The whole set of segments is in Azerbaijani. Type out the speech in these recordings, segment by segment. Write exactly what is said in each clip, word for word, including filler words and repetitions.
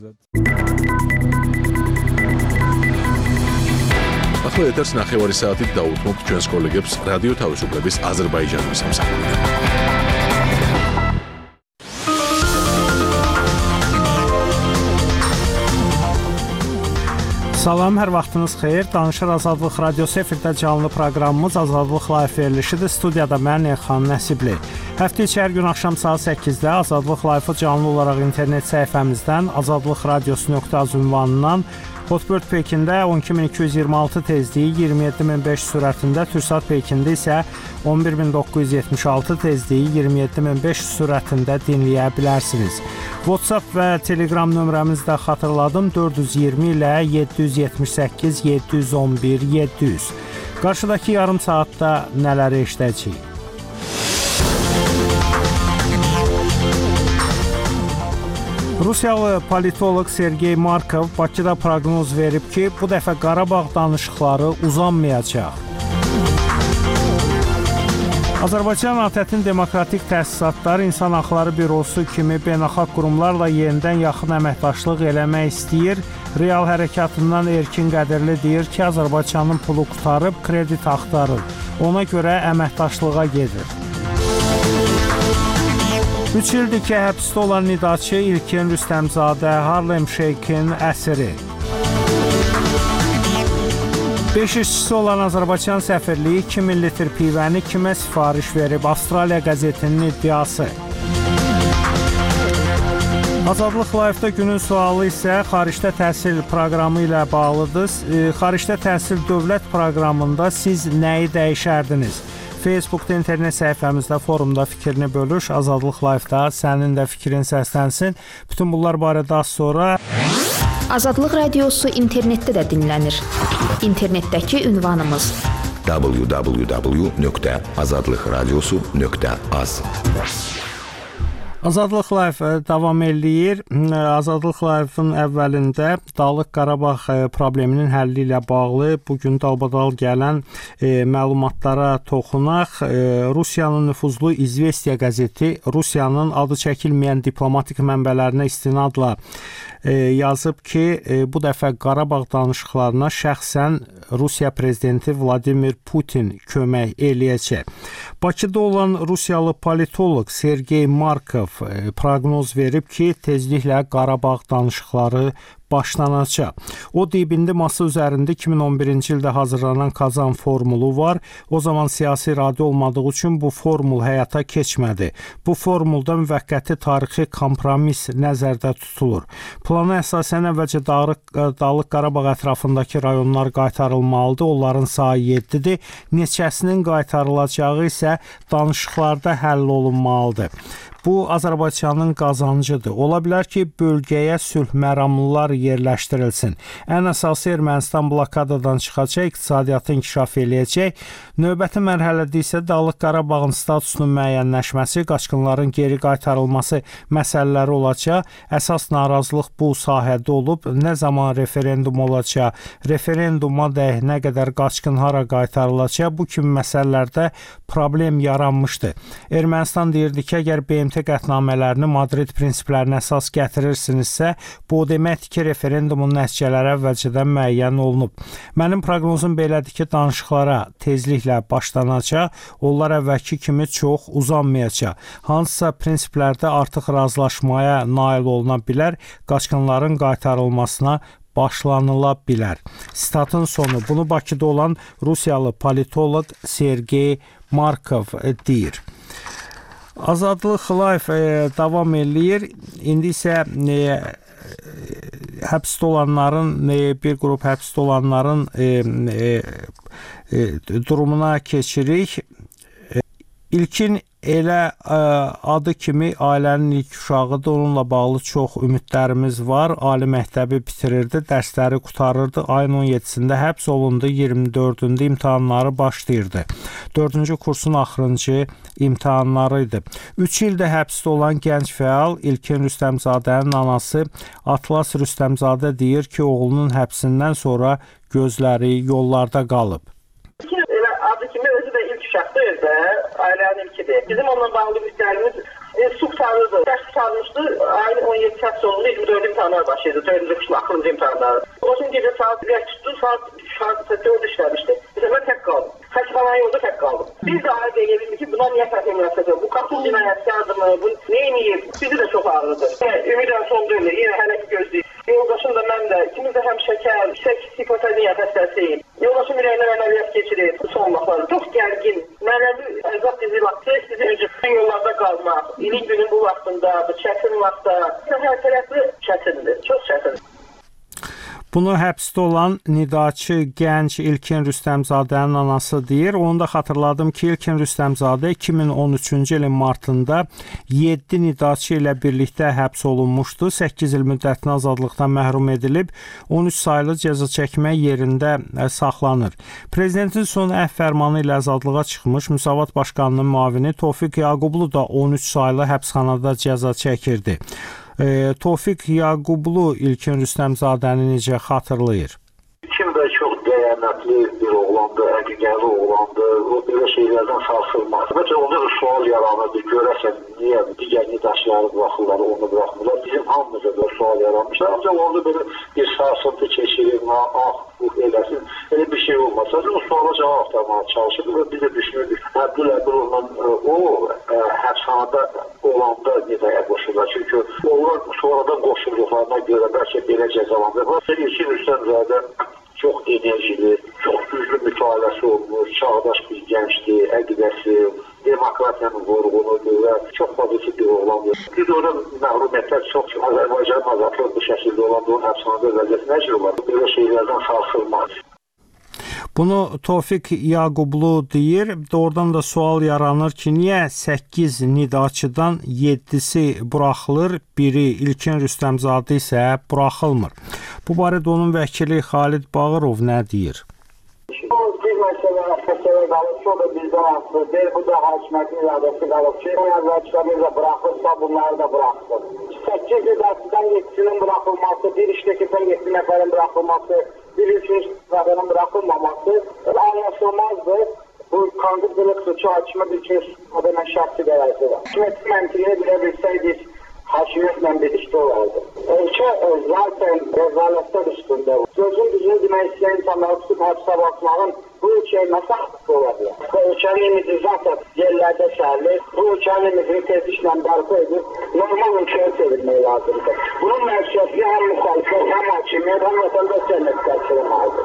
ახლა ეთერს ნახევარი საათით დაუთმობთ ჩვენს კოლეგებს რადიო თავისუფლების აზერბაიჯანის სამსახურიდან. Salam, hər vaxtınız xeyir. Danışır Azadlıq Radiosu efirdə canlı proqramımız Azadlıq Live verilişidir. Studiyada mən Elxan Nəsibli. Həftə içi hər gün axşam saat səkkizdə Azadlıq Live-ı canlı olaraq internet səhifəmizdən azadlıqradiosu nöqtə az ünvanından Hotbird Pekində on iki min iki yüz iyirmi altı tezliyi, iyirmi yeddi min beş sürətində, Türksat Pekində isə on bir min doqquz yüz yetmiş altı tezliyi, iyirmi yeddi min beş sürətində dinləyə bilərsiniz. WhatsApp və Telegram nömrəmizi də xatırladım, dörd yüz iyirmi ilə yeddi yüz yetmiş səkkiz yeddi yüz on bir yeddi yüz. Qarşıdakı yarım saatda nələri eşidəcəyik? Rusiyalı politoloq Sergey Markov Bakıda proqnoz verib ki, bu dəfə Qarabağ danışıqları uzanmayacaq. Azərbaycan ATƏT-in Demokratik Təsisatlar İnsan Haqları Bürosu kimi beynəlxalq qurumlarla yenidən yaxın əməkdaşlıq eləmək istəyir. Real hərəkatından Erkin Qədirli deyir ki, Azərbaycanın pulu qutarıb, kredit axtarır. Ona görə əməkdaşlığa gedir. üç ildir ki, həbsdə olan nidaçı İlkin Rüstəmzadə Harlem Shake-in əsiri. beş işçisi olan Azərbaycan səfirliyi iki min litr pivəni kimə sifariş verib? Avstraliya qəzetinin iddiası. Azadlıq Live-da günün sualı isə xaricdə təhsil proqramı ilə bağlıdır. Xaricdə təhsil dövlət proqramında siz nəyi dəyişərdiniz? Facebookda, internet səhifəmizdə, forumda fikrini bölüş. Azadlıq Live-da sənin də fikrin səslənsin. Bütün bunlar barədə az sonra. Azadlıq Radiosu internetdə də dinlənir. İnternetdəki ünvanımız w w w nöqtə azadlıqradiosu nöqtə az. Azadlıq Live davam eləyir. Azadlıq Live-ın əvvəlində Dağlıq Qarabağ probleminin həlli ilə bağlı bugün dalbadal gələn e, məlumatlara toxunaq. E, Rusiyanın nüfuzlu İzvestiya qəzeti Rusiyanın adı çəkilməyən diplomatik mənbələrinə istinadla e, yazıb ki, e, bu dəfə Qarabağ danışıqlarına şəxsən Rusiya prezidenti Vladimir Putin kömək eləyəcək. Bakıda olan Rusiyalı politoloq Sergey Markov proqnoz verib ki, tezliklə Qarabağ danışıqları başlanacaq. O deyib, indi masa üzərində iki min on birinci ildə hazırlanan Kazan formulu var. O zaman siyasi iradə olmadığı üçün bu formul həyata keçmədi. Bu formulda müvəqqəti tarixi kompromis nəzərdə tutulur. Plana əsasən əvvəlcə Dağlıq Qarabağ ətrafındakı rayonlar qaytarılmalıdır. Onların sayı yeddidir. Neçəsinin qaytarılacağı isə danışıqlarda həll olunmalıdır. Bu, Azərbaycanın qazancıdır. Ola bilər ki, bölgəyə sülh məramlılar yerləşdirilsin. Ən əsası Ermənistan blokadadan çıxacaq, iqtisadiyyatı inkişaf eləyəcək. Növbəti mərhələdə isə Dağlıq Qarabağın statusunun müəyyənləşməsi, qaçqınların geri qaytarılması məsələləri olacaq. Əsas narazılıq bu sahədə olub. Nə zaman referendum olacaq, referenduma dək nə qədər qaçqın hara qaytarılacaq, bu kimi məsələlərdə problem yaranmışdı. Ermənistan deyirdi ki, əgər B M T qətnamələrini Madrid prinsiplərinə əsas gətirirsinizsə, bu o deməkdir ki, referendumun nəticələri əvvəlcədən müəyyən olunub. Mənim proqnozum belədir ki, danışıqlara tezliklə başlanacaq, onlar əvvəlki kimi çox uzanmayacaq. Hansısa prinsiplərdə artıq razılaşmaya nail oluna bilər, qaçqınların qaytarılmasına başlanıla bilər. Statın sonu. Bunu Bakıda olan Rusiyalı politoloq Sergey Markov deyir. Azadlıq Live e, davam eləyir. İndi isə e, həbsdə olanların, e, bir qrup həbsdə olanların e, e, e, durumuna keçirik. E, İlkin elə ə, adı kimi ailənin ilk uşağıdır. Onunla bağlı çox ümidlərimiz var. Ali məktəbi bitirirdi, dərsləri qutarırdı. Ayın on yeddisində həbs olundu, iyirmi dördündə imtahanları başlayırdı. dördüncü kursun axırıncı imtahanları idi. üç ildə həbsdə olan gənc fəal İlkin Rüstəmzadənin anası Atlas Rüstəmzadə deyir ki, oğlunun həbsindən sonra gözləri yollarda qalıb. Adı kimi özü də ilk uşaqdır da, ailənin ilkidir. Bizim onunla bağlı ümidlərimiz E, su tutarırdı. Dərs tutarmışdı. Ayın on yedi həbs olundu. iyirmi dörd imtahanlar başlaydı. dördüncü kışın axırıncı imtahanları. O gün gece saat bir tutdu. Saat dörd işləmişdi. Bir dəfə tək qaldım. Xəstəxanaya yolda tək qaldım. Biz də ayrı deyə ki, buna niyə fərq eləsədir? Bu qapıl cinayətkardır mı? Bu neyini? Bizi də çox ağrıdır. Ümidən son dönür. Yenə hələ ki gözləyir. Yoldaşım da mən də. İkimiz də həm şəkər, yüksək hipotenziya xəstəsiyik. Yoldaşım ürəyindən əməliyyat keçirir. Son vaxtları çox gərgin. Mənəvi əzab bizi vaxtı, sizi öncə yollarda qalmaq. İlin günün bu vaxtında, bu çətin vaxtda. Hər tərəfli çətindir. Çox çətindir. Bunu həbsdə olan nidaçı gənc İlkin Rüstəmzadənin anası deyir. Onu da xatırladım ki, İlkin Rüstəmzadə iki min on üçüncü ilin martında yeddi nidaçı ilə birlikdə həbs olunmuşdu. səkkiz il müddətinə azadlıqdan məhrum edilib, on üç saylı cəza çəkmə yerində saxlanır. Prezidentin son əhv fərmanı ilə azadlığa çıxmış Müsavat Başqanının müavini Tofiq Yaqublu da on üç saylı həbsxanada cəza çəkirdi. E, Tofiq Yaqublu İlkin Rüstəmzadəni necə xatırlayır? Kim də çox dəyərli bir oğlandı, həqiqəli oğlandı, o belə şeylərdən sarsılmaz. Bəlkə onda da sual yaranırdı, görəsən niyə digər nidaşları buraxırlar, onu buraxmırlar. Bizim hamımıza da sual yaranmışlar. Ancaq orada belə bir sarsıntı keçirir, ah, bu eləsin, elə bir şey olmaz. Sadəcə o suala cavab axtarmağa çalışırdı və biz də düşünürdük. Əbdül Əbdulovla o həbsxanada olanda nidaya qoşurlar. Çünki onlar sonradan qoşulduqlarına görə bəlkə belə cəzalandırırlar. İlkin Rüstəmzadə çox enerjili, çox güclü mütaliəsi olmuş, çağdaş bir gəncdir, əqidəsi, demokratiyanın vurğunudur və çox pozitiv bir oğlandır. Biz orada məhrumiyyətlər çox, Azərbaycanın azadlığı bu şəkildə olan onun həbsxanada vəziyyəti necə olar? Belə şeylərdən sarsılmaz. Bunu Tofiq Yaqublu deyir. Doğrudan da sual yaranır ki, niyə səkkiz nidaçıdan yeddisi buraxılır, biri İlkin Rüstəmzadə isə buraxılmır? Bu barədə onun vəkili Xalid Bağırov nə deyir? Bir məsələ, məsələ qalıb ki, o da bizdən asılıdır. Bu da hakimiyyətin iradəsi qalıb ki, əvvəlkiləri də buraxırsa, bunları da buraxsın. səkkiz nidaçıdan yeddisinin buraxılması, bir işləkədən yeddi nəfərin buraxılması, bir üçüncü nəfərin buraxılmaması anlaşılmazdır. Bu konqresiyyəlik suçu hakimiyyət üçün adına şəxsi qərarı var. Hakimiyyətin məntiqini bilə bilsəydik, hakimiyyətlə birlikdə olardı. Ölkə zaten rezalətdə üstündə. Sözün düzünü demək istəyən insanları tutub həbsə basmağın bu ölkəyə nasıl haqqı ola bilər? Ölkənin imidi zaten yerlərdə şəhərli, bu ölkənin imidini tezliklə bərpa edib normal ölkəyə çevirmək lazımdır. Bunun məsuliyyəti həm müxalifət, həm hakimiyyət, həm vətəndaş cəmiyyətləri almalıdır.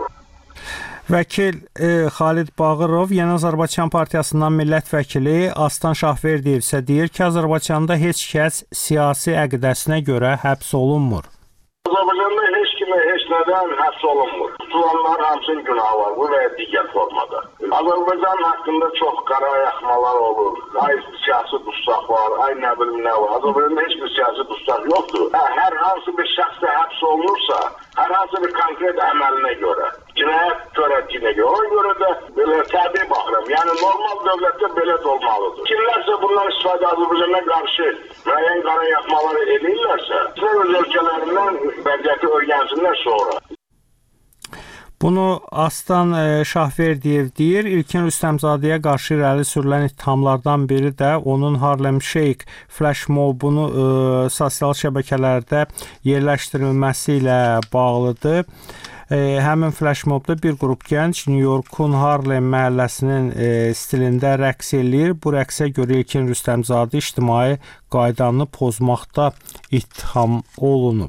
Vəkil e, Xalid Bağırov, Yeni Azərbaycan Partiyasından millət vəkili Aslan Şahverdiyev isə deyir ki, Azərbaycanda heç kəs siyasi əqidəsinə görə həbs olunmur. Azərbaycanda heç kimə heç nədən həbs olunmur. Tutulanlar hamısının günahı var, bu və digər formada. Azərbaycan haqqında çox qara yaxmalar olur. Ay siyasi dustaq var, ay nə bilim nə var. Azərbaycanda heç bir siyasi dustaq yoxdur. Hə, hər hansı bir şəxs də həbs olunursa, hər hansı bir konkret əməlinə görə, cinayət törətdiyinə görə, ona görə də belə təbii baxıram. Yəni normal dövlətdə belə də olmalıdır. Kimlərsə bundan istifadə Azərbaycana qarşı müəyyən qara yaxmaları edirlərsə, öz ölkələrindən vəziyyəti öyrənsinlər sonra. Bunu Aslan Şahverdiyev deyir. İlkin Rüstəmzadəyə qarşı irəli sürülən ittihamlardan biri də onun Harlem Shake flash mobunu ə, sosial şəbəkələrdə yerləşdirilməsi ilə bağlıdır. E, həmin flash mobda bir qrup gənc New Yorkun Harlem məhəlləsinin e, stilində rəqs eləyir. Bu rəqsə görə İlkin Rüstəmzadə ictimai qaydanı pozmaqda ittiham olunub.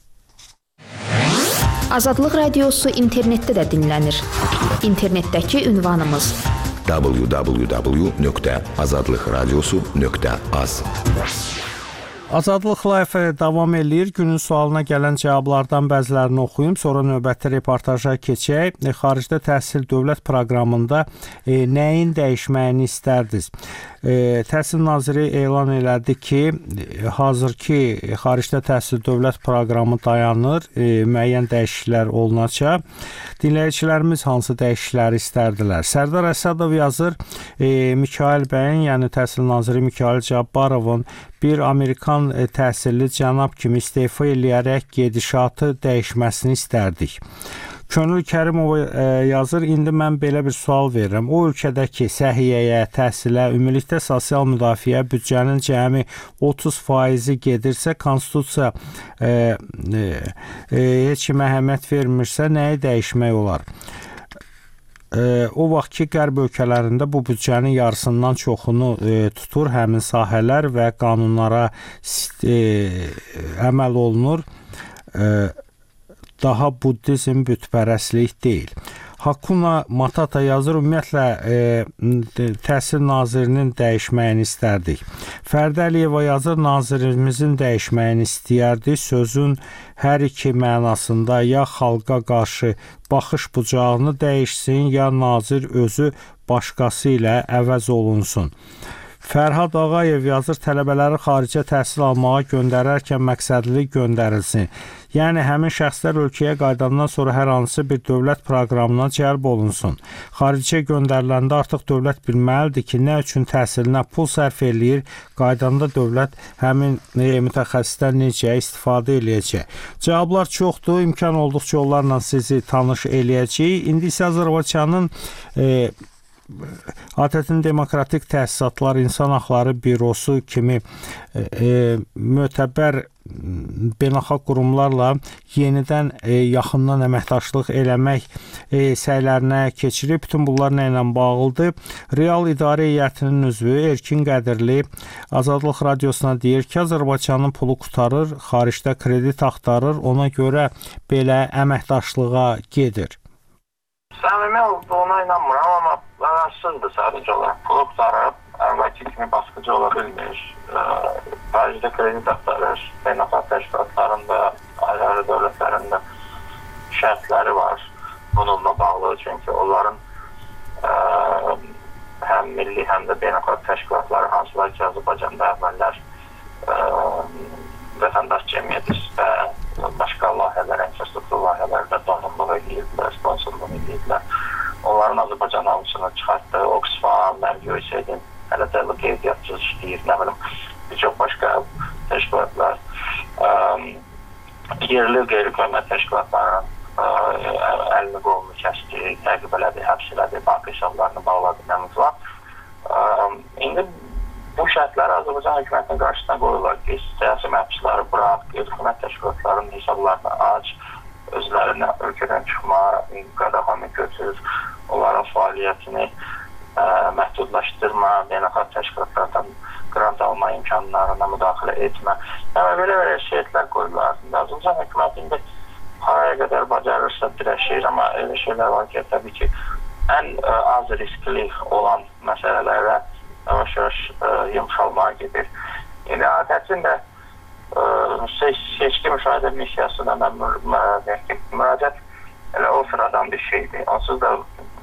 Azadlıq Radiosu internetdə də dinlənir. İnternetdəki ünvanımız w w w nöqtə azadlıq radiosu nöqtə az. Azadlıq Live davam eləyir. Günün sualına gələn cavablardan bəzilərini oxuyum, sonra növbəti reportaja keçək. E, xaricdə təhsil dövlət proqramında e, nəyin dəyişməyini istərdiniz? E, Təhsil naziri elan elədi ki, e, hazırki xaricdə təhsil dövlət proqramı dayanır, e, müəyyən dəyişikliklər olunacaq. Dinləyicilərimiz hansı dəyişiklikləri istərdilər? Sərdar Əsədov yazır, e, Mikail bəyin, yəni təhsil naziri Mikail Cabbarovun bir Amerikan təhsilli cənab kimi istefa eləyərək gedişatı dəyişməsini istərdik. Könül Kərimova e, yazır, indi mən belə bir sual verirəm. O ölkədəki səhiyyəyə, təhsilə, ümumilikdə sosial müdafiə büdcənin cəmi otuz faizi gedirsə, konstitusiya e, e, e, heç kimə əhəmiyyət vermirsə, nəyi dəyişmək olar? E, o vaxt ki, qərb ölkələrində bu büdcənin yarısından çoxunu e, tutur həmin sahələr və qanunlara e, əməl olunur. E, daha buddizm bütpərəstlik deyil. Hakuna Matata yazır, ümumiyyətlə e, Təhsil Nazirinin dəyişməyini istərdik. Fərdə Əliyeva yazır, nazirimizin dəyişməyini istəyərdik. Sözün hər iki mənasında ya xalqa qarşı baxış bucağını dəyişsin, ya nazir özü başqası ilə əvəz olunsun. Fərhad Ağayev yazır, tələbələri xaricə təhsil almağa göndərərkən məqsədli göndərilsin. Yəni, həmin şəxslər ölkəyə qayıdandan sonra hər hansı bir dövlət proqramına cəlb olunsun. Xaricə göndəriləndə artıq dövlət bilməlidir ki, nə üçün təhsilinə pul sərf eləyir, qaydanda dövlət həmin e, mütəxəssisdən necə istifadə eləyəcək. Cavablar çoxdur, imkan olduqca onlarla sizi tanış eləyəcəyik. İndi isə Azərbaycanın e, A T T-in Demokratik Təsisatlar İnsan Haqları Bürosu kimi e, e, mötəbər beynəlxalq qurumlarla yenidən e, yaxından əməkdaşlıq eləmək e, səylərinə keçirib. Bütün bunlar nə ilə bağlıdır? Real İdarə Heyətinin üzvü Erkin Qədirli Azadlıq Radiosuna deyir ki, Azərbaycanın pulu qutarır, xaricdə kredit axtarır, ona görə belə əməkdaşlığa gedir. Səmimi olduğuna inanmıram, amma araşsızdır sadəcə olaraq. Pulu qutarıb, əvvəlki kimi baskıcı ola bilmir. Xaricdə kredit axtarır, beynəlxalq təşkilatların da, ayrı dövlətlərin də şərtləri var bununla bağlı. Çünki onların ə, həm milli, həm də beynəlxalq təşkilatları hansılar ki, Azərbaycanda əvvəllər ə, vətəndaş cəmiyyəti və başqa layihələr, infrastruktur layihələrdə donumluq edirlər, sponsorluq edirlər. Onların Azərbaycan hamısını çıxartdı, Oxfam, Mərgi Hüseyin, hələ də qeydiyyatçı işləyir, nə bilim, bir çox başqa təşkilatlar, ə, yerli qeyri-hökumət təşkilatlarının əlini qolunu kəsdi, təqib elədi, həbs elədi, bank hesablarını bağladı, nəmiz var. Ə, indi bu şərtlər Azərbaycan hökumətinin qarşısına qoyurlar ki, siyasi məhbusları bıraq, qeyri-hökumət təşkilatlarının hesablarını aç, özlərinə ölkədən çıxma, qadağanı götür, onların fəaliyyətini ə, məhdudlaşdırma, beynəlxalq təşkilatlardan qrant alma imkanlarına müdaxilə etmə. Yəni, belə-belə şəhətlər qoyurlar. Azərbaycan hökumətində haraya qədər bacarırsa birləşir, amma elə şeylər var ki, təbii ki, ən ə, az riskli olan məsələlərə yavaş-yavaş yumşalmağa gedir. Yəni, A T T-in də Seç, seçki müşahidə missiyasına mən müraciət elə o sıradan bir şeydir. Onsuz da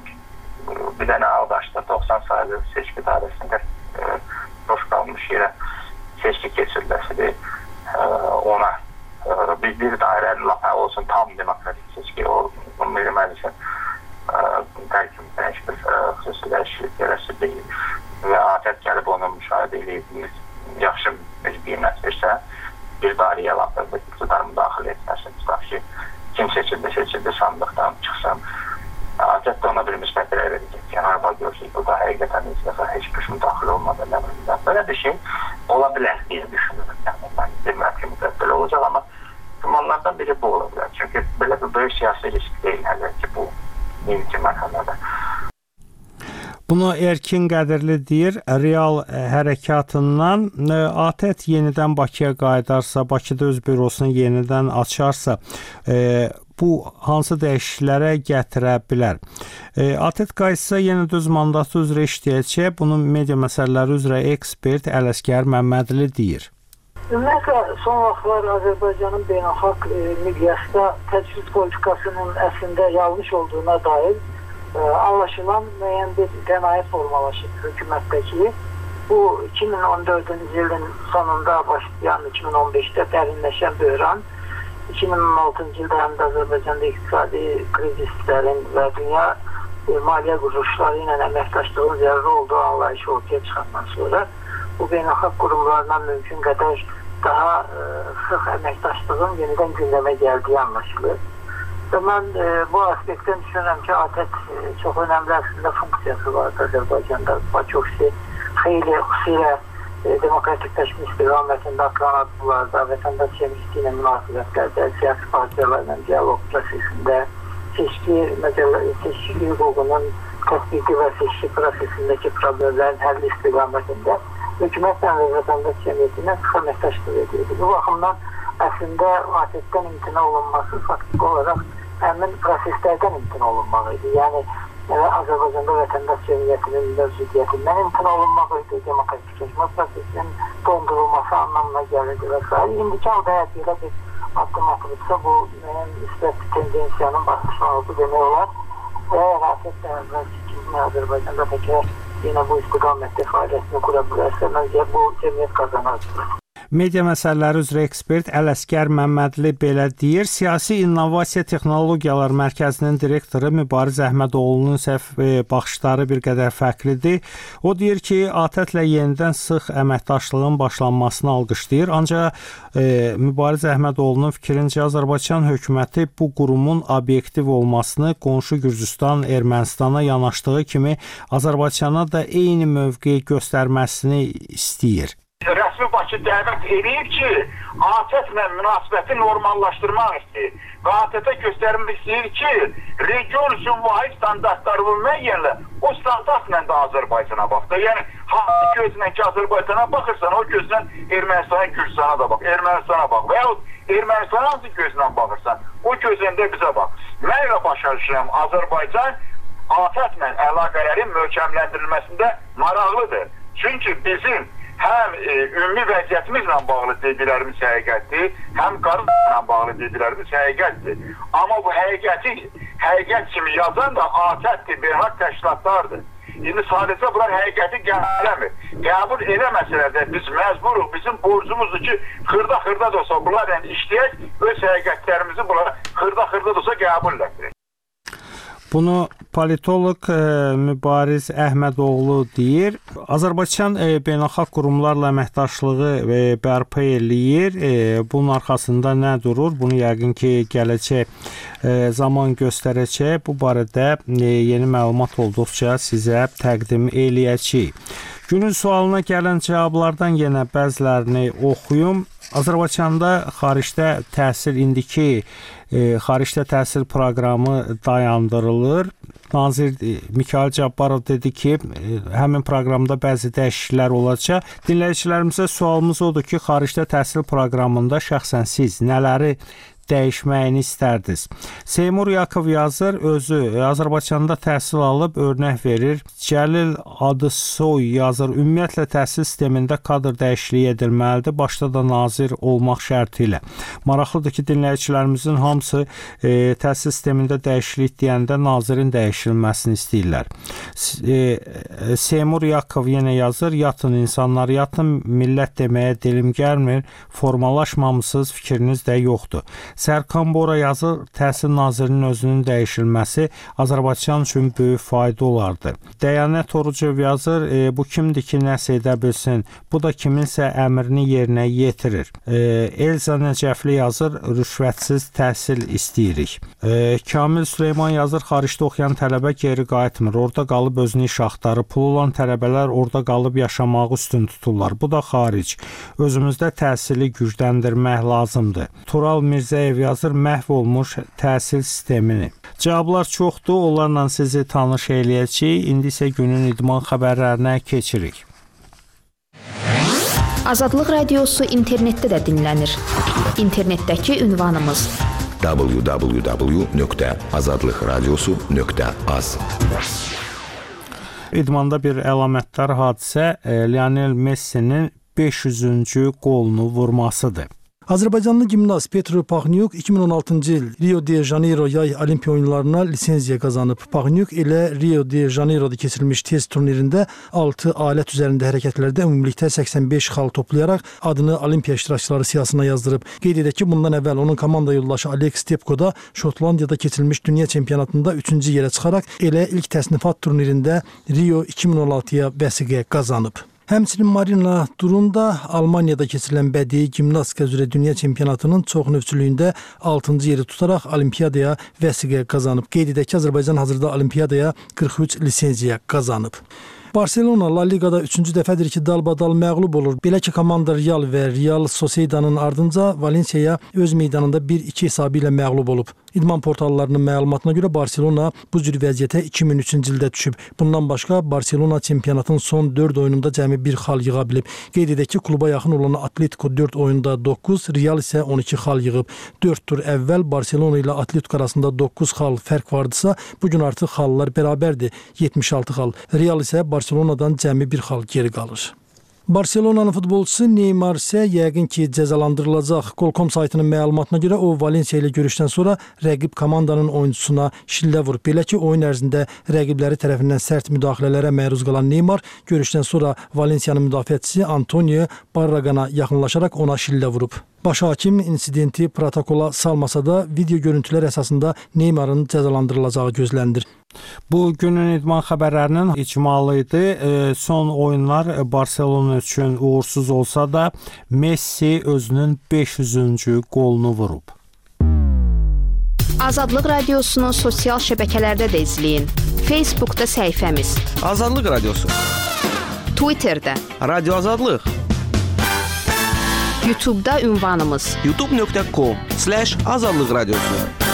bir dənə Ağdaşda doxsan sayılı seçki dairəsində e, boş qalmış yerə seçki keçiriləsidir. E, ona e, bir, bir dairəli lafə olsun, tam demokratik seçki o Milli Məclisin tərkibində heç bir xüsusi dəyişiklik yerəsi deyil. Və A T T gəlib onu müşahidə edib, yaxşı bir qiymət versə, bir dairəyə lafı iqtidar müdaxilə etməsin, tutaq ki, kim seçildi, seçildi, sandıqdan çıxsın. A T T ona bir müsbət rəy verəcək. Yəni, araba görsək, burada həqiqətən heç bir müdaxilə olmadı, nə bilirəm. Belə bir şey ola bilər deyə düşünürüm. Yəni, mən demirəm ki, müddət belə olacaq, amma onlardan biri bu ola bilər. Çünki belə bir böyük siyasi risk deyil, hələ ki, bu mümkün mərhələdə. Bunu Erkin Qədirli deyir, real hərəkatından A T T yenidən Bakıya qayıdarsa, Bakıda öz bürosunu yenidən açarsa, e, bu hansı dəyişikliklərə gətirə bilər? E, A T T qayıtsa yenə də öz mandatı üzrə işləyəcək, bunu media məsələləri üzrə ekspert Ələsgər Məmmədli deyir. Ümumiyyətlə, son vaxtlar Azərbaycanın beynəlxalq e, miqyasda təcrid politikasının əslində yanlış olduğuna dair anlaşılan müəyyən bir qənaət formalaşır hökumətdəki. Bu iki min on dördüncü ilin sonunda başlayan iki min on beşdə dərinləşən böhran, iki min on altıncı ildə həm də Azərbaycanda iqtisadi krizislərin və dünya e, maliyyə quruluşları ilə əməkdaşlığın zəruri olduğu anlayışı ortaya çıxandan sonra bu beynəlxalq qurumlarla mümkün qədər daha e, sıx əməkdaşlığın yenidən gündəmə gəldiyi anlaşılır. Və mən e, bu aspektdən düşünürəm ki, ATƏT e, çox önəmli əslində funksiyası var Azərbaycanda. Bakı xeyli xüsusilə e, demokratikləşmə istiqamətində atılan addımlarda, vətəndaş cəmiyyəti ilə münasibətlərdə, siyasi partiyalarla dialoq prosesində, seçki, məsələ, seçki hüququnun təsbiqi və seçki prosesindəki problemlərin həlli istiqamətində hökumətlə və vətəndaş cəmiyyəti ilə sıx əməkdaşlıq edirdi. Bu baxımdan əslində ATƏT-dən imtina olunması faktiki olaraq həmin proseslərdən imtina olunmaq idi. Yəni, Azərbaycanda vətəndaş cəmiyyətinin mövcudiyyətindən imtina olunmaq idi, demokratikləşmə prosesinin dondurulması anlamına gəlirdi və s. İndiki halda əgər belə bir addım atılıbsa, bu müəyyən müsbət tendensiyanın başlanması demək olar və ATƏT əvvəlki Azərbaycanda təkrar yenə bu istiqamətdə fəaliyyətini qura bilərsə, məncə bu cəmiyyət qazanar. Media məsələləri üzrə ekspert Ələsgər Məmmədli belə deyir. Siyasi İnnovasiya Texnologiyalar Mərkəzinin direktoru Mübariz Əhmədoğlu'nun isə baxışları bir qədər fərqlidir. O deyir ki, ATƏT-lə yenidən sıx əməkdaşlığın başlanmasını alqışlayır. Ancaq e, Mübariz Əhmədoğlu'nun fikrincə Azərbaycan hökuməti bu qurumun obyektiv olmasını qonşu Gürcüstan, Ermənistana yanaşdığı kimi Azərbaycana da eyni mövqe göstərməsini istəyir. Rəsmi Bakı dəvət edir ki, ATƏT-lə münasibəti normallaşdırmaq istəyir. Və ATƏT-ə göstərmək istəyir ki, region üçün vahid standartları müəyyənlə o standartla da Azərbaycana baxdır. Yəni, hansı gözlə ki, Azərbaycana baxırsan, o gözlə Ermənistana, Gürcüstana da bax, Ermənistana bax. Və yaxud Ermənistana hansı gözlə baxırsan, o gözlə də bizə bax. Mən ilə başa düşürəm, Azərbaycan ATƏT-lə əlaqələrin möhkəmləndirilməsində maraqlıdır. Çünki bizim həm e, ümumi vəziyyətimizlə bağlı dediklərimiz həqiqətdir, həm qarınla bağlı dediklərimiz həqiqətdir. Amma bu həqiqəti həqiqət kimi yazan da ATƏT-dir, beynəlxalq təşkilatlardır. İndi sadəcə bunlar həqiqəti qəbul eləmir. Qəbul eləməsələr də biz məcburuq, bizim borcumuzdur ki, xırda-xırda da olsa bunlarla işləyək, öz həqiqətlərimizi bunlara xırda-xırda da olsa qəbul elədirək. Bunu politoloq e, Mübariz Əhmədoğlu deyir. Azərbaycan e, beynəlxalq qurumlarla əməkdaşlığı e, bərpa eləyir. E, bunun arxasında nə durur? Bunu yəqin ki, gələcək e, zaman göstərəcək. Bu barədə e, yeni məlumat olduqca sizə təqdim eləyəcəyik. Günün sualına gələn cavablardan yenə bəzilərini oxuyum. Azərbaycanda xaricdə təhsil indiki e, xaricdə təhsil proqramı dayandırılır. Nazir Mikayıl Cabbarov dedi ki, e, həmin proqramda bəzi dəyişikliklər olacaq. Dinləyicilərimizə sualımız odur ki, xaricdə təhsil proqramında şəxsən siz nələri dəyişməyini istərdiniz? Seymur Yakov yazır, özü Azərbaycanda təhsil alıb örnək verir. Cəlil Adısoy yazır, ümumiyyətlə təhsil sistemində kadr dəyişikliyi edilməlidir, başda da nazir olmaq şərti ilə. Maraqlıdır ki, dinləyicilərimizin hamısı e, təhsil sistemində dəyişiklik deyəndə nazirin dəyişilməsini istəyirlər. E, Seymur Yakov yenə yazır, yatın insanlar, yatın, millət deməyə dilim gəlmir, formalaşmamısınız, fikriniz də yoxdur. Sərkan Bora yazır, təhsil nazirinin özünün dəyişilməsi Azərbaycan üçün böyük fayda olardı. Dəyanət Orucov yazır, e, bu kimdir ki, nəsə edə bilsin, bu da kiminsə əmrini yerinə yetirir. E, Elza Nəcəfli yazır, rüşvətsiz təhsil istəyirik. E, Kamil Süleyman yazır, xaricdə oxuyan tələbə geri qayıtmır, orada qalıb özünü iş axtarır, pul olan tələbələr orada qalıb yaşamağı üstün tuturlar. Bu da xaric. Özümüzdə təhsili gücləndirmək lazımdır. Tural Mirzəyev yazır, məhv olmuş təhsil sistemini. Cavablar çoxdur, onlarla sizi tanış eləyəcəyik. İndi isə günün idman xəbərlərinə keçirik. Azadlıq Radiosu internetdə də dinlənir. İnternetdəki ünvanımız w w w nöqtə azadlıq radiosu nöqtə az. İdmanda bir əlamətdar hadisə Lionel Messinin beş yüzüncü qolunu vurmasıdır. Azərbaycanlı gimnast Petr Paxnyuk iki min on altıncı il Rio de Janeiro yay olimpiya oyunlarına lisenziya qazanıb. Paxnyuk elə Rio de Janeiro'da keçirilmiş test turnirində altı alət üzərində hərəkətlərdə ümumilikdə səksən beş xal toplayaraq adını olimpiya iştirakçıları siyahısına yazdırıb. Qeyd edək ki, bundan əvvəl onun komanda yoldaşı Alex Stepko da Şotlandiyada keçirilmiş dünya çempionatında üçüncü yerə çıxaraq elə ilk təsnifat turnirində Rio iki min on altıya vəsiqə qazanıb. Həmçinin Marina Durun da Almaniyada keçirilən bədii gimnastika üzrə dünya çempionatının çoxnövçülüyündə altıncı yeri tutaraq olimpiyadaya vəsiqə qazanıb. Qeyd edək ki, Azərbaycan hazırda olimpiyadaya qırx üç lisenziya qazanıb. Barcelona La Ligada üçüncü dəfədir ki, dalbadal məğlub olur. Belə ki, komanda Real və Real Sociedad'ın ardınca Valencia'ya öz meydanında bir iki hesabı ilə məğlub olub. İdman portallarının məlumatına görə Barcelona bu cür vəziyyətə iki min üçüncü ildə düşüb. Bundan başqa Barcelona çempionatın son dörd oyununda cəmi bir xal yığa bilib. Qeyd edək ki, kluba yaxın olan Atletico dörd oyunda doqquz, Real isə on iki xal yığıb. dörd tur əvvəl Barcelona ilə Atletico arasında doqquz xal fərq vardısa, bugün artıq xallar bərabərdir, yetmiş altı xal. Real isə Barcelona'dan cəmi bir xal geri qalır. Barcelona'nın futbolçusu Neymar isə yəqin ki, cəzalandırılacaq. Golcom saytının məlumatına görə o Valencia ilə görüşdən sonra rəqib komandanın oyuncusuna şillə vurub. Belə ki, oyun ərzində rəqibləri tərəfindən sərt müdaxilələrə məruz qalan Neymar görüşdən sonra Valencia'nın müdafiəçisi Antonio Barragana yaxınlaşaraq ona şillə vurub. Baş hakim insidenti protokola salmasa da video görüntülər əsasında Neymarın cəzalandırılacağı gözlənilir. Bu günün idman xəbərlərinin icmalı idi. E, son oyunlar Barcelona üçün uğursuz olsa da Messi özünün beş yüzüncü qolunu vurub. Azadlıq Radiosunu sosial şəbəkələrdə də izləyin. Facebookda səhifəmiz Azadlıq Radiosu, Twitterdə Radio Azadlıq, YouTube'da ünvanımız youtube nöqtə com slash azadlıq radiosu.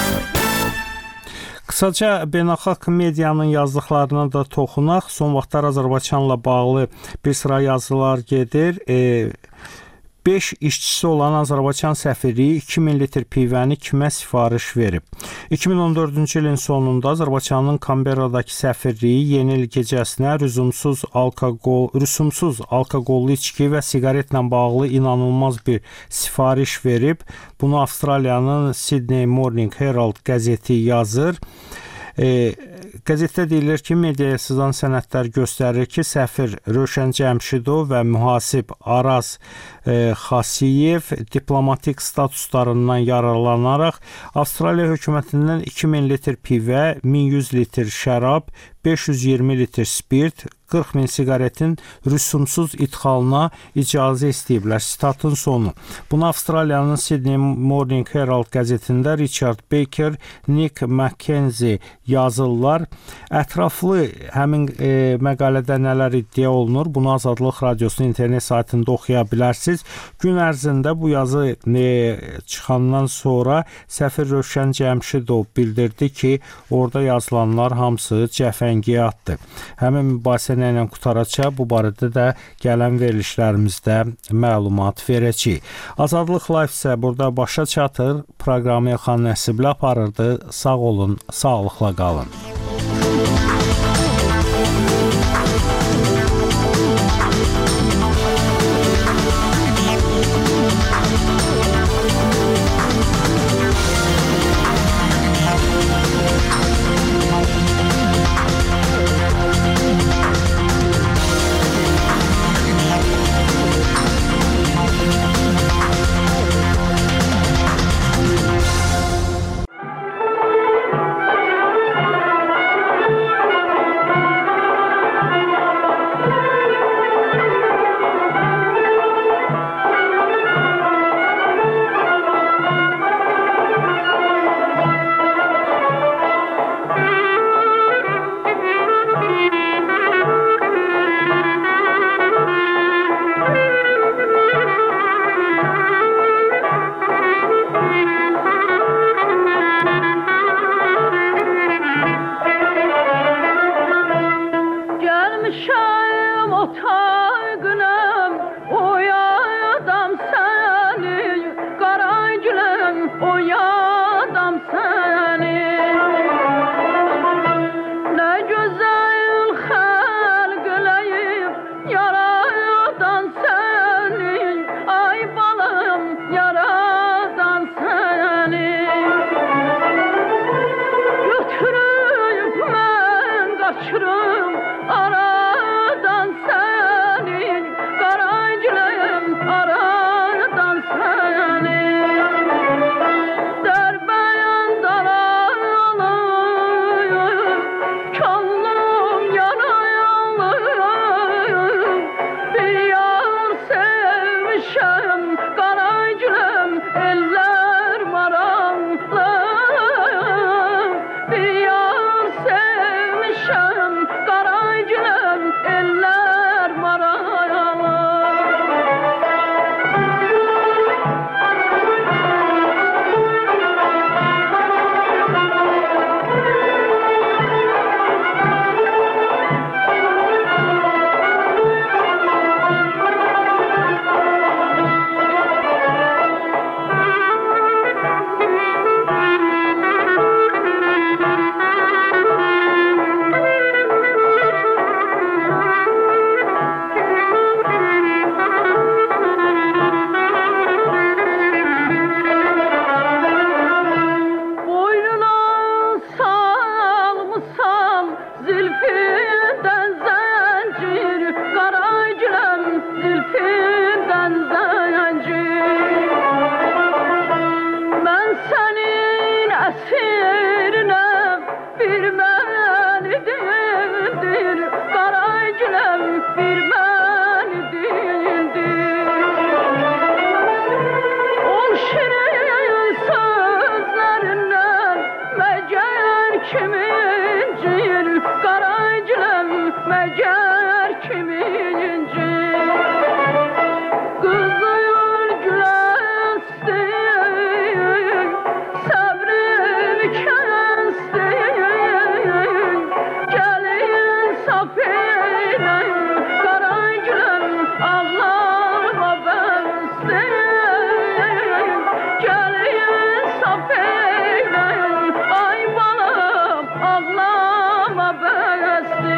Qısaca beynəlxalq medianın yazdıqlarına da toxunaq. Son vaxtlar Azərbaycanla bağlı bir sıra yazılar gedir. E, beş işçisi olan Azərbaycan səfirliyi iki min litr pivəni kimə sifariş verib? iki min on dördüncü ilin sonunda Azərbaycanın Kamberadakı səfirliyi yeni il gecəsinə rüsumsuz alkoqol, rüsumsuz alkoqollu içki və siqaretlə bağlı inanılmaz bir sifariş verib. Bunu Avstraliyanın Sydney Morning Herald qəzeti yazır. E, qəzetdə deyilir ki, mediaya sızan sənədlər göstərir ki, səfir Rövşən Cəmşidov və mühasib Araz e, Xasiyev diplomatik statuslarından yararlanaraq Avstraliya hökumətindən iki min litr pivə, min yüz litr şərab, beş yüz iyirmi litr spirt, qırx min siqaretin rüsumsuz idxalına icazə istəyiblər. Sitatın sonu. Bunu Avstraliyanın Sydney Morning Herald qəzetində Richard Baker, Nick McKenzie yazırlar. Ətraflı həmin e, məqalədə nələr iddia olunur? Bunu Azadlıq Radiosunun internet saytında oxuya bilərsiniz. Gün ərzində bu yazı e, çıxandan sonra səfir Rövşən Cəmşidov bildirdi ki, orada yazılanlar hamısı cəfəngiyatdır. Həmin mübahisə nə ilə qutaracaq, bu barədə də gələn verilişlərimizdə məlumat verəcəyik. Azadlıq Live isə burada başa çatır. Proqramı Xan Nəsiblə aparırdı. Sağ olun, sağlıqla qalın. kimin Qaragiləm məgər kimin Qızıl güləsdi Səbrim kəsdi Gəlin saf elə Qaragiləm ağlama bəsdi Gəlin saf elə Ay balam ağlama bəsdi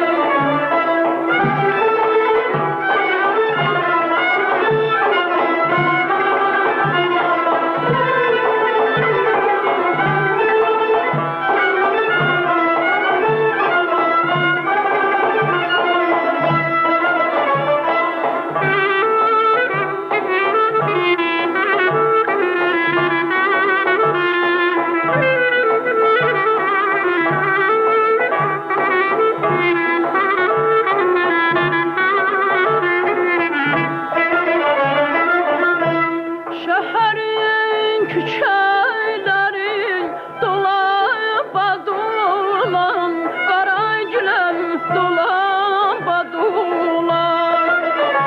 Şəhərin küçələri dolaba dolan Qaragiləm dolaba dolan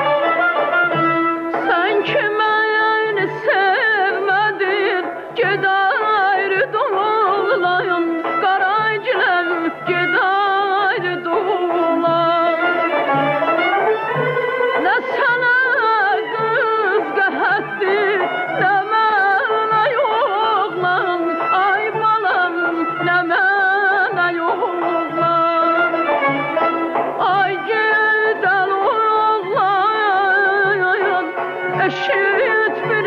Sən ki məni sevmədin Ged ayrı dolan Qaragiləm ged ayrı dolan Nə sənə qız qəhətdir Nə mənə yoxlan Ay balam nə mənə yoxlan Ay gedəl oğlan Eşit bir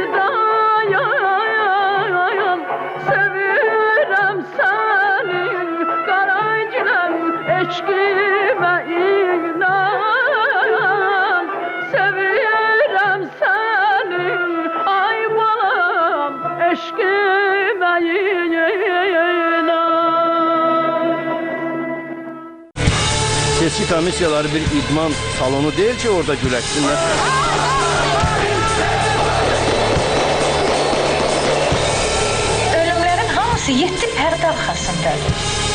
dayan Sevirəm səni Qaragiləm eşqimə inan Sevirəm səni Ay balam eşqimə inan Seçki komissiyaları bir idman salonu deyil ki orada güləşsinlər. Ölümlərin hamısı yeddi pərdə arxasındadır.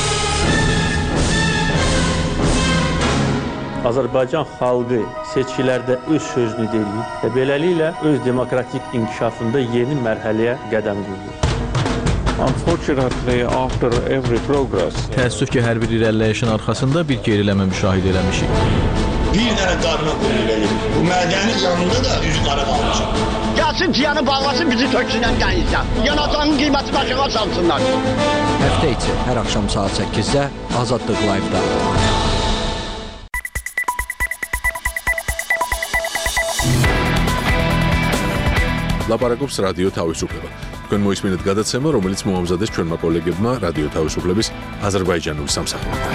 Azərbaycan xalqı seçkilərdə öz sözünü deyir və beləliklə öz demokratik inkişafında yeni mərhələyə qədəm qoyur. Unfortunately, after every progress, təəssüf ki, hər bir irəliləyişin arxasında bir geriləmə müşahidə eləmişik. Bir dənə qarına qoyulur. Bu mədənin yanında da üzü qara qalmışam. Gəlsin ciyanı bağlasın, bizi töksünən dənizdən. Yanacağın qiyməti başına salsınlar. Həftə içi hər axşam saat səkkizdə Azadlıq Live-da. ლაპარაკობს რადიო თავისუფლება. თქვენ მოისმინეთ გადაცემა, რომელიც მოამზადეს ჩვენმა კოლეგებმა რადიო თავისუფლების აზერბაიჯანული სამსახურიდან.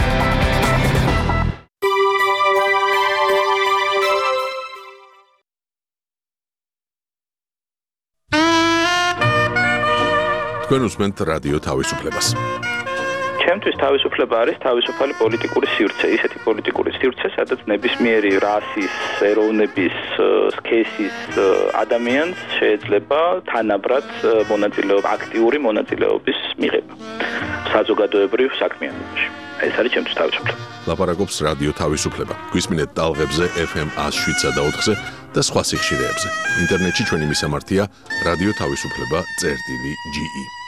თქვენ უსმენთ რადიო თავისუფლებას. ჩემთვის თავისუფლება არის თავისუფალი პოლიტიკური სივრცე, ისეთი პოლიტიკური სივრცე, სადაც ნებისმიერი რასის, ეროვნების, სქესის ადამიანს შეიძლება თანაბრად მონაწილეობა, აქტიური მონაწილეობის მიღება საზოგადოებრივ საქმიანობაში. ეს არის ჩემთვის თავისუფლება. ლაპარაკობს რადიო თავისუფლება. გვისმინეთ ტალღებზე ეფ ემ one oh seven და ოთხზე და სხვა სიხშირეებზე. ინტერნეტში ჩვენი მისამართია რადიო თავისუფლება წერტილი ჯი ი.